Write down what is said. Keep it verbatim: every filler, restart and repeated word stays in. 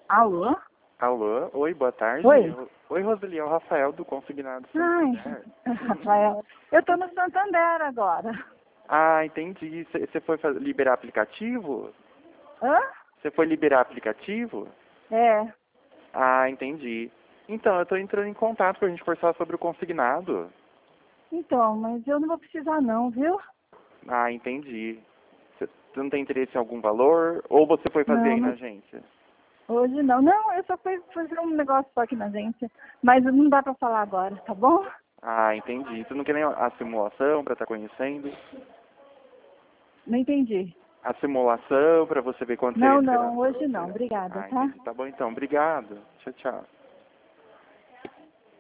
Alô? Alô, oi, boa tarde. Oi. Oi, Roseli, é o Rafael do Consignado Ai, Santander. Rafael, eu tô no Santander agora. Ah, entendi. Você foi fazer- liberar aplicativo? Hã? Você foi liberar aplicativo? É. Ah, entendi. Então, eu tô entrando em contato pra gente conversar sobre o consignado. Então, mas eu não vou precisar não, viu? Ah, entendi. Você não tem interesse em algum valor? Ou você foi fazer Não, aí na não, agência? hoje não. Não, eu só fui fazer um negócio só aqui na agência. Mas não dá pra falar agora, tá bom? Ah, entendi. Você não quer nem a simulação pra estar conhecendo? Não entendi. A simulação pra você ver quanto você ia Não, receber na não, sua hoje não. carteira? Obrigada, Ah, tá? entendi. Tá bom então. Obrigado. Tchau, tchau.